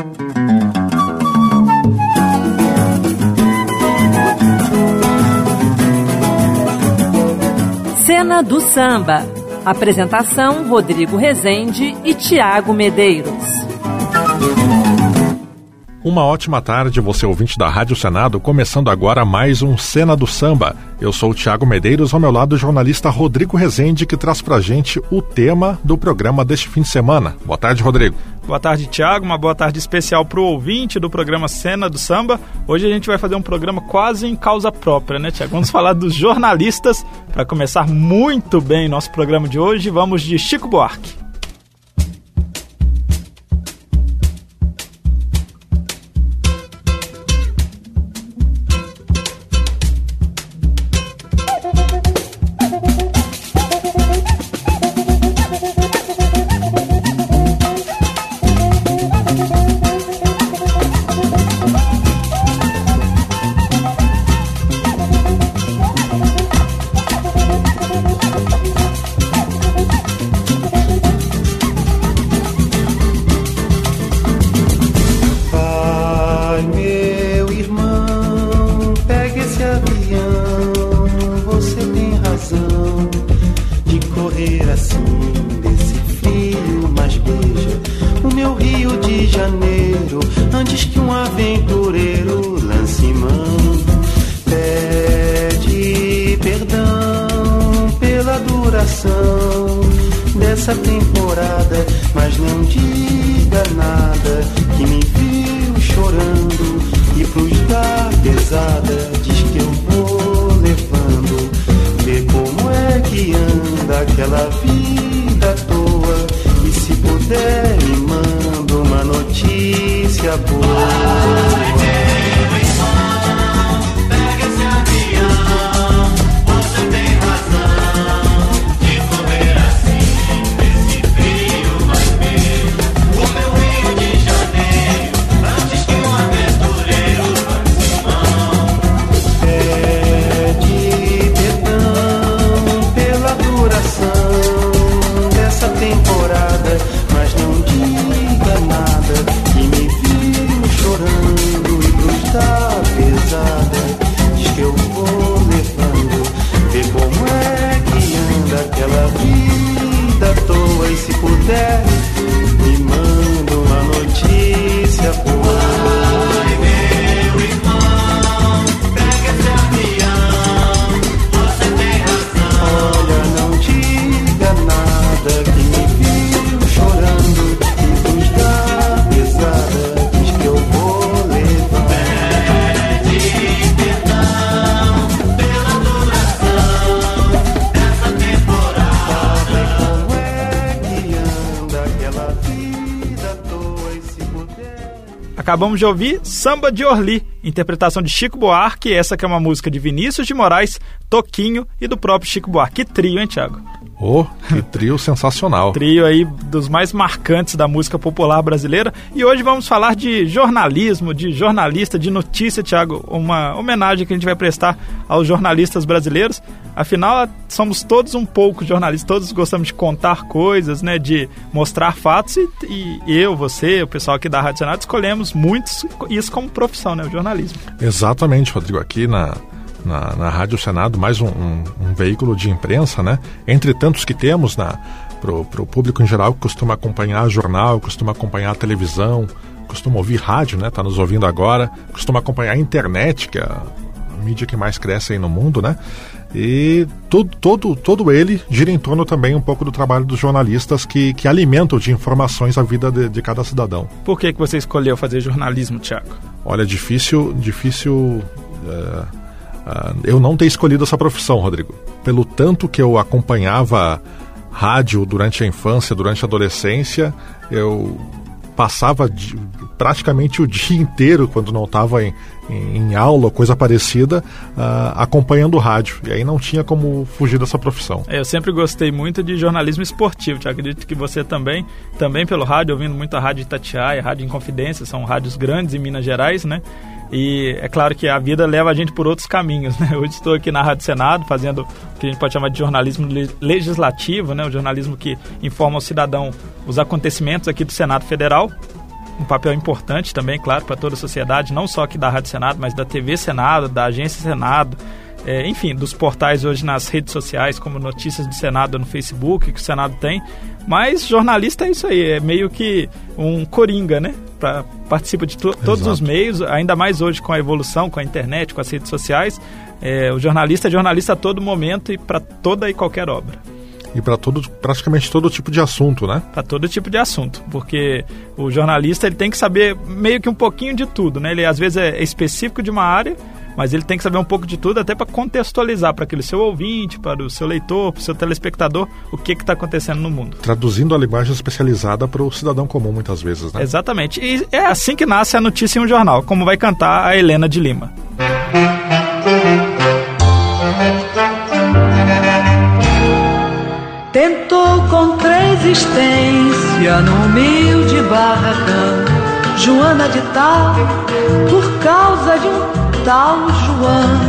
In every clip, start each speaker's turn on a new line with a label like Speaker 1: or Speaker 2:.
Speaker 1: Cena do Samba. Apresentação: Rodrigo Rezende e Tiago Medeiros.
Speaker 2: Uma ótima tarde, você ouvinte da Rádio Senado, começando agora mais um Cena do Samba. Eu sou o Tiago Medeiros, ao meu lado o jornalista Rodrigo Rezende, que traz pra gente o tema do programa deste fim de semana. Boa tarde, Rodrigo.
Speaker 3: Boa tarde, Tiago. Uma boa tarde especial pro ouvinte do programa Cena do Samba. Hoje a gente vai fazer um programa quase em causa própria, né, Tiago? Vamos falar dos jornalistas. Para começar muito bem nosso programa de hoje, vamos de Chico Buarque.
Speaker 4: Dessa temporada, mas não diga nada, que me viu chorando e pros dar pesada, diz que eu vou levando, vê como é que anda aquela vida à toa, e se puder me manda uma notícia boa. Se puder, me manda uma notícia boa. Ai, meu irmão, pega esse avião, você tem razão. Olha, não diga nada, que me viu chorando e nos dá pesada, diz que eu vou levar. Pede perdão pela duração dessa temporada.
Speaker 3: Acabamos de ouvir Samba de Orly, interpretação de Chico Buarque, essa que é uma música de Vinícius de Moraes, Toquinho e do próprio Chico Buarque. Que trio, hein, Tiago?
Speaker 2: Oh, que trio sensacional.
Speaker 3: Trio aí dos mais marcantes da música popular brasileira. E hoje vamos falar de jornalismo, de jornalista, de notícia, Tiago. Uma homenagem que a gente vai prestar aos jornalistas brasileiros. Afinal, somos todos um pouco jornalistas, todos gostamos de contar coisas, né, de mostrar fatos. E eu, você, o pessoal aqui da Rádio Senado, escolhemos muitos isso como profissão, né, o jornalismo.
Speaker 2: Exatamente, Rodrigo. Aqui na Rádio Senado, mais um veículo de imprensa, né? Entre tantos que temos pro público em geral que costuma acompanhar jornal, costuma acompanhar televisão, costuma ouvir rádio, né? Tá nos ouvindo agora, costuma acompanhar a internet, que é a mídia que mais cresce aí no mundo, né? E todo ele gira em torno também um pouco do trabalho dos jornalistas que alimentam de informações a vida de cada cidadão.
Speaker 3: Por que você escolheu fazer jornalismo, Tiago?
Speaker 2: Olha, difícil eu não ter escolhido essa profissão, Rodrigo. Pelo tanto que eu acompanhava rádio durante a infância, durante a adolescência, eu passava praticamente o dia inteiro, quando não estava em aula ou coisa parecida, acompanhando o rádio. E aí não tinha como fugir dessa profissão.
Speaker 3: Eu sempre gostei muito de jornalismo esportivo. Eu acredito que você também pelo rádio, ouvindo muito a Rádio Itatiaia, a Rádio Inconfidência, são rádios grandes em Minas Gerais, né? E é claro que a vida leva a gente por outros caminhos, né? Hoje estou aqui na Rádio Senado fazendo o que a gente pode chamar de jornalismo legislativo, né? O jornalismo que informa o cidadão os acontecimentos aqui do Senado Federal. um papel importante também, claro, para toda a sociedade, não só aqui da Rádio Senado, mas da TV Senado, da Agência Senado, enfim, dos portais hoje nas redes sociais, como Notícias do Senado no Facebook, que o Senado tem. Mas jornalista é isso aí, é meio que um coringa, né? Participa de todos os meios, ainda mais hoje com a evolução, com a internet, com as redes sociais. O jornalista é jornalista a todo momento e para toda e qualquer obra.
Speaker 2: E para praticamente todo tipo de assunto, né?
Speaker 3: Para todo tipo de assunto, porque o jornalista ele tem que saber meio que um pouquinho de tudo, né? Ele às vezes é específico de uma área, mas ele tem que saber um pouco de tudo até para contextualizar para aquele seu ouvinte, para o seu leitor, para o seu telespectador, o que está acontecendo no mundo.
Speaker 2: Traduzindo a linguagem especializada para o cidadão comum muitas vezes, né?
Speaker 3: Exatamente. E é assim que nasce a notícia em um jornal, como vai cantar a Helena de Lima.
Speaker 5: Tentou contra a existência no humilde barracão, Joana de Tal, por causa de um tal João.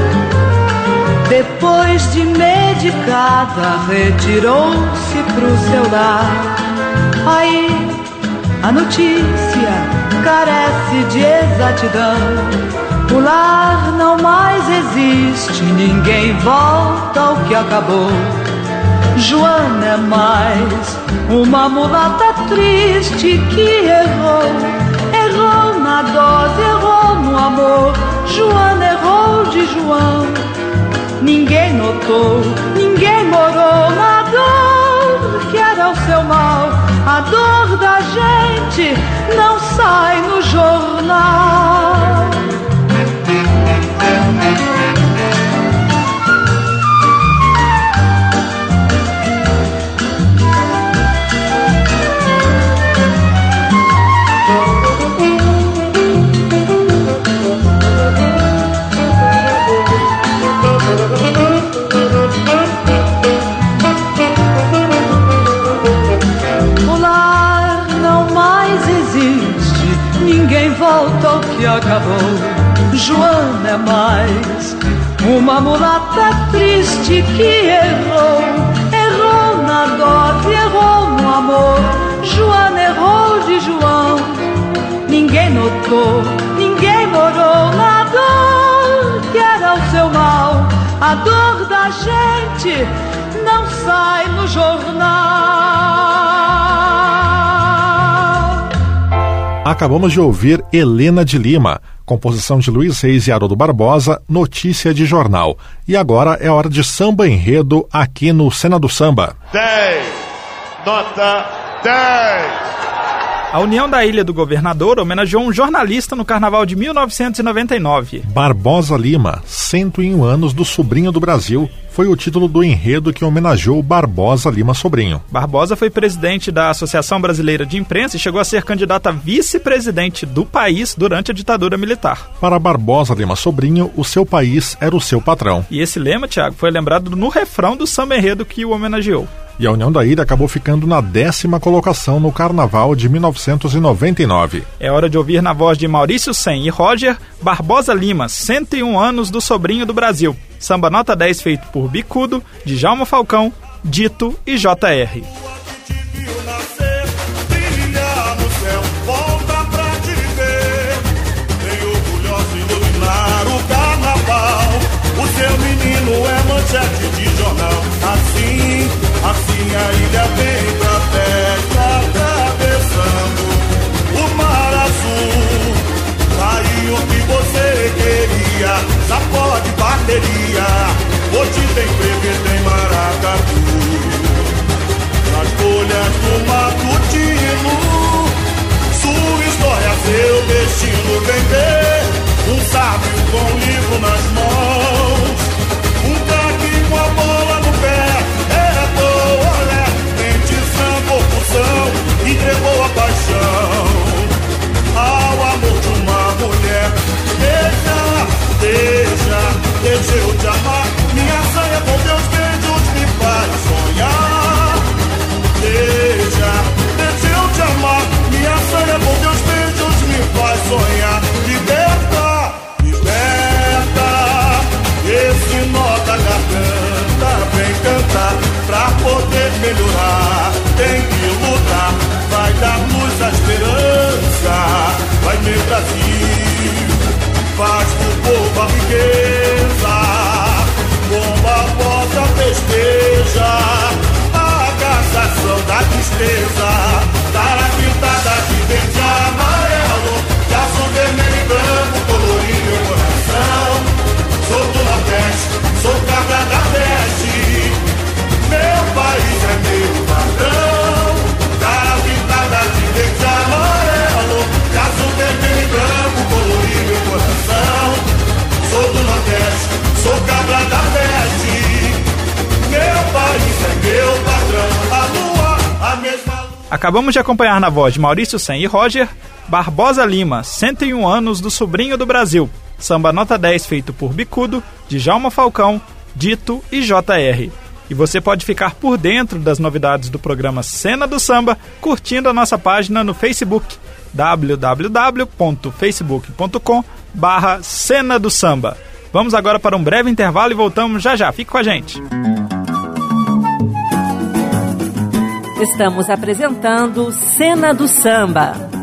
Speaker 5: Depois de medicada, retirou-se pro seu lar. Aí a notícia carece de exatidão. O lar não mais existe, ninguém volta ao que acabou. Joana é mais uma mulata triste que errou. Errou na dose, errou no amor. Joana errou de João. Ninguém notou, ninguém morou na dor que era o seu mal. A dor da gente não sai no jornal. Volta ao que acabou. Joana é mais uma mulata triste que errou. Errou na dose, errou no amor. Joana errou de João. Ninguém notou, ninguém morou na dor que era o seu mal. A dor da gente não sai no jornal.
Speaker 2: Acabamos de ouvir Helena de Lima, composição de Luiz Reis e Haroldo Barbosa, notícia de jornal. E agora é hora de samba enredo aqui no Cena do Samba.
Speaker 6: 10, nota 10.
Speaker 3: A União da Ilha do Governador homenageou um jornalista no Carnaval de 1999.
Speaker 2: Barbosa Lima, 101 anos do Sobrinho do Brasil, foi o título do enredo que homenageou Barbosa Lima Sobrinho.
Speaker 3: Barbosa foi presidente da Associação Brasileira de Imprensa e chegou a ser candidato a vice-presidente do país durante a ditadura militar.
Speaker 2: Para Barbosa Lima Sobrinho, o seu país era o seu patrão.
Speaker 3: E esse lema, Tiago, foi lembrado no refrão do samba enredo que o homenageou.
Speaker 2: E a União da Ilha acabou ficando na 10ª colocação no Carnaval de 1999.
Speaker 3: É hora de ouvir na voz de Maurício Sen e Roger, Barbosa Lima, 101 anos do Sobrinho do Brasil. Samba nota 10 feito por Bicudo, Djalma Falcão, Dito e JR.
Speaker 6: De jornal, assim a ilha vem pra festa, atravessando o mar azul. Aí o que você queria, sacode bateria, hoje tem prevê, tem maracatu. Nas folhas do matutino, sua história, seu destino, vem ver um sábio com um livro nas mãos. Um craque com a bola no pé, era boa, olé, dentição, corrupção, entregou a paixão ao amor de uma mulher. Deixa eu te amar, minha sanha com teus beijos me faz sonhar. Deixa eu te amar, minha sanha com teus beijos me faz sonhar. Liberta, liberta. Brasil, faz pro povo a riqueza, como a poça festeja a cassação da tristeza, cara pintada de verde e amarelo, de azul, vermelho e branco, colorindo meu coração. Sou do Nordeste, sou cabra da peste, meu país é meu padrão, cara pintada de verde e amarelo, de azul, vermelho e branco, colorindo meu coração. Sou do Nordeste, sou cabra da peste, meu país é meu padrão. A lua, a mesma lua.
Speaker 3: Acabamos de acompanhar na voz de Maurício Sen e Roger, Barbosa Lima, 101 anos do Sobrinho do Brasil, samba nota 10 feito por Bicudo, Djalma Falcão, Dito e JR. E você pode ficar por dentro das novidades do programa Cena do Samba curtindo a nossa página no Facebook, www.facebook.com/Cena do Samba. Vamos agora para um breve intervalo e voltamos já já. Fique com a gente.
Speaker 1: Estamos apresentando Cena do Samba.